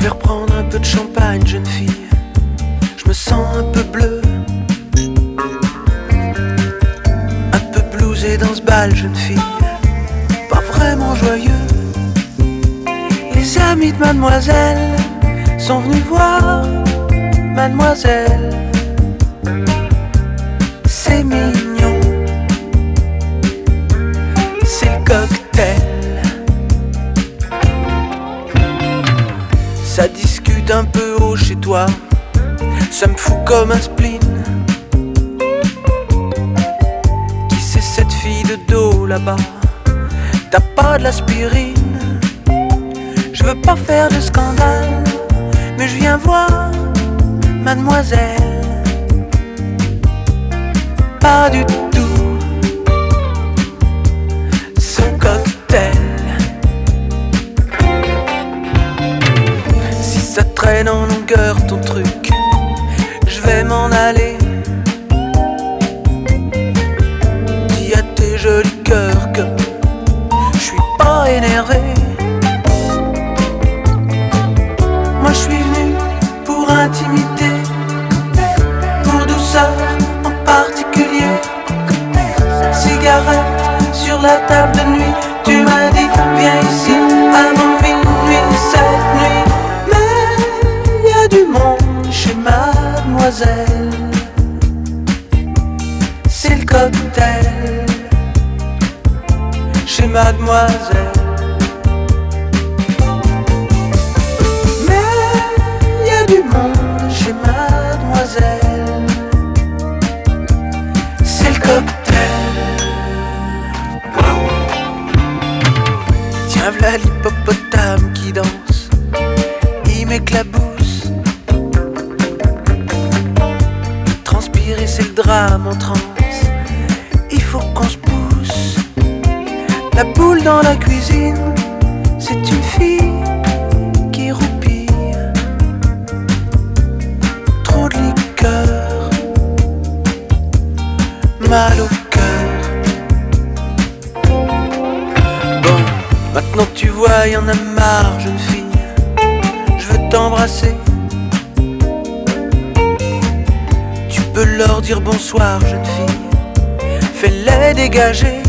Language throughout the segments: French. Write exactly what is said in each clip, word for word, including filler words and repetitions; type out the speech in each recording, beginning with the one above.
vais reprendre un peu de champagne, jeune fille. Je me sens un peu bleu, un peu blousé dans ce bal, jeune fille. Pas vraiment joyeux. Les amis de mademoiselle sont venus voir mademoiselle. C'est mignon, c'est le cocktail. Ça discute un peu haut chez toi, ça me fout comme un spleen. Qui c'est cette fille de dos là-bas? T'as pas de l'aspirine? Je veux pas faire de scandale, mais je viens voir mademoiselle. Pas du tout son cocktail. Si ça traîne en longueur ton truc, je vais m'en aller. Dis à tes jolis cœurs que je suis pas énervé. Moi je suis venu pour intimité, pour douceur en particulier. Cigarette sur la table de nuit, tu m'as dit viens ici avant minuit cette nuit. Mais y a du monde chez mademoiselle, c'est le cocktail chez mademoiselle. Du monde chez mademoiselle, c'est le cocktail. Tiens v'là l'hippopotame qui danse, il m'éclabousse. Transpirer c'est le drame en transe, il faut qu'on se pousse. La boule dans la cuisine, c'est une fille qui roupille. Mal au cœur. Bon, maintenant que tu vois, y'en a marre, jeune fille. Je veux t'embrasser. Tu peux leur dire bonsoir, jeune fille. Fais-les dégager.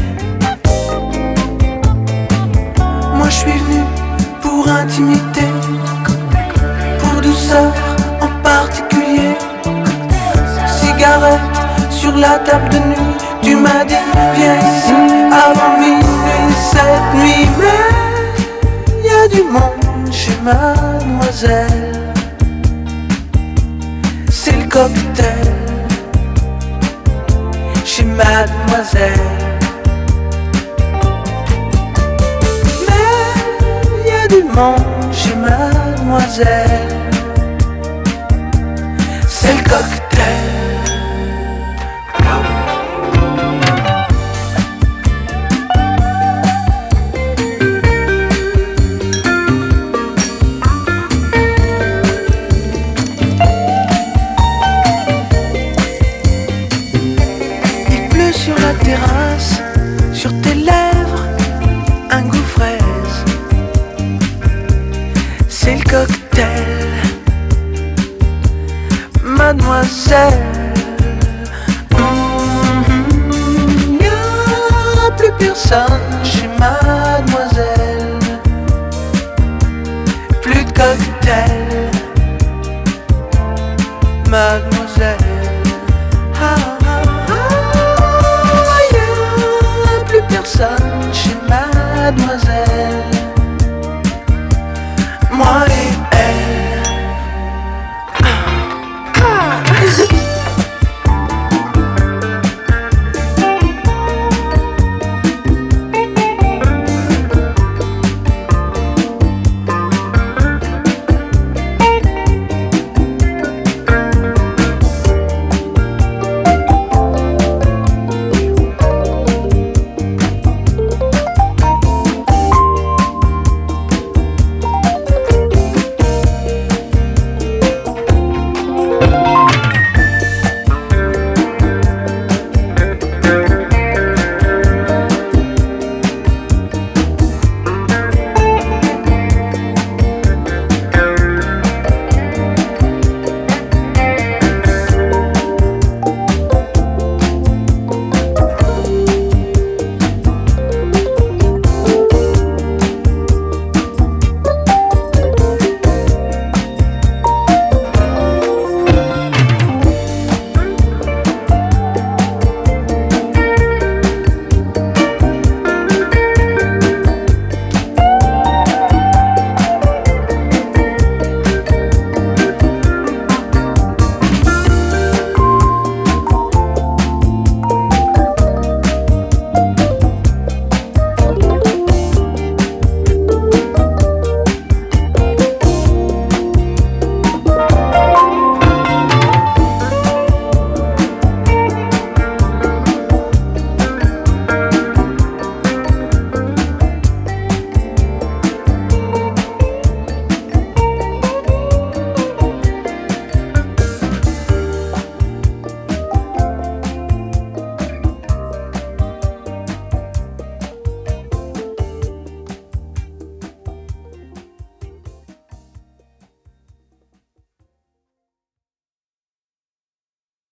Moi je suis venu pour intimité, pour douceur en particulier. Cigarette sur la table de nuit, tu m'as dit viens ici avant minuit cette nuit. Mais y a du monde chez mademoiselle, c'est le cocktail chez mademoiselle. Mais y a du monde chez mademoiselle, c'est le cocktail. Sur la terrasse, sur tes lèvres, un goût fraise. C'est le cocktail, mademoiselle. Mmh, y'a plus personne chez mademoiselle. Plus de cocktail, mademoiselle. Ah. Personne chez mademoiselle. Moi